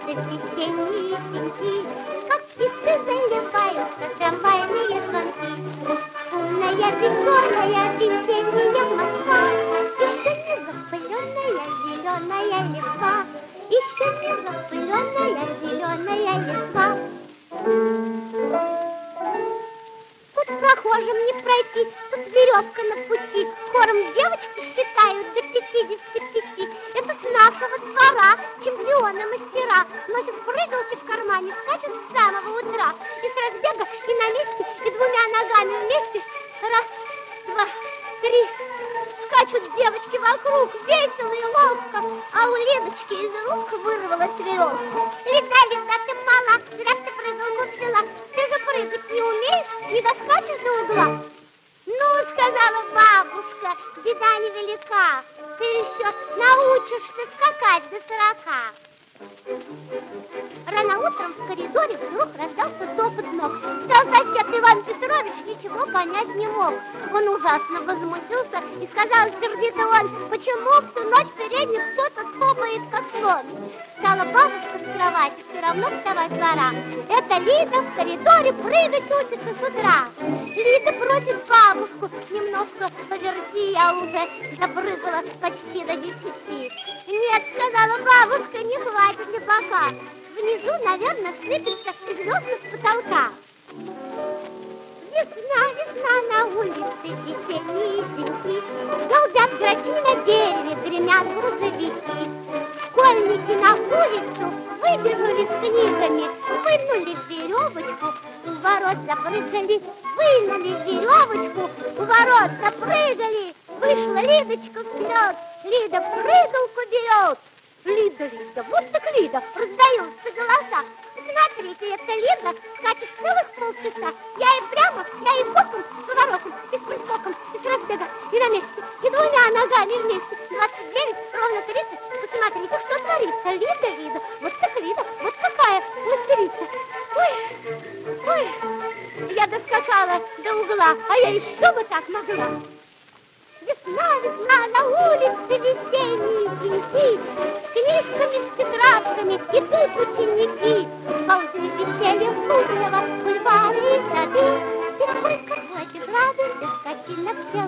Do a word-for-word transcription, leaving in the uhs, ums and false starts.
весенние деньки, как птицы заливаются трамвайные звонки. Шумная, веселая весенняя Москва, еще не запыленная зеленая листва, еще не запыленная зеленая листва. Тут прохожим не пройти, тут веревка на пути, хором девочки считают до пятидесяти пяти. Это с нашего двора чемпионы мастера носят прыгалки в кармане, скачут с самого утра. И с разбега, и на месте, и двумя ногами вместе. Раз, два, три. Скачут девочки вокруг, весело и ловко, а у Лидочки из рук вырвалась веревка. Лида, Лида, ты мала, зря ты прыгалку взяла. Ты же прыгать не умеешь, не доскачешь до угла. Ну, сказала бабушка, беда невелика, ты еще научишься скакать до сорока. Рано утром в коридоре вдруг раздался топот ног. Стал сосед Иван Петрович, ничего понять не мог. Он ужасно возмутился и сказал сердито он: почему всю ночь в передних кто-то топает, как слон? Стала бабушка с кровати, все равно вставать пора. Это Лида в коридоре прыгать учится с утра. Лида просит бабушку: немножко поверти, я уже запрыгала почти до десяти. Нет, сказала бабушка, не хватит ли пока. Внизу, наверное, сыпется звезды с потолка. Весна, весна на улице, весенние деньки, голубят грачи на дереве, гремят грузовики. Школьники на улицу выбежали с книгами, вынули веревочку, у ворот запрыгали, вынули веревочку, у ворот запрыгали. Вышла Лидочка вперед, Лида прыгалку берет. Лида, Лида, вот так Лида, раздаются голоса. Смотрите, это Лида скачет целых полчаса. Я и прямо, я и боком, с поворотом, и с прыскоком, и с разбега, и на месте, и двумя ногами вместе. двадцать девять, ровно тридцать. Посмотрите, что творится. Лида, Лида, вот так Лида, вот какая мастерица. Ой, ой, я доскакала до угла, а я еще бы так могла. Весна, весна, на улице весенние деньки, с книжками, с тетрадками идут ученики. Ползли веселье шумного бульвары и сады, без прыгов, тетради, без скотинок дел.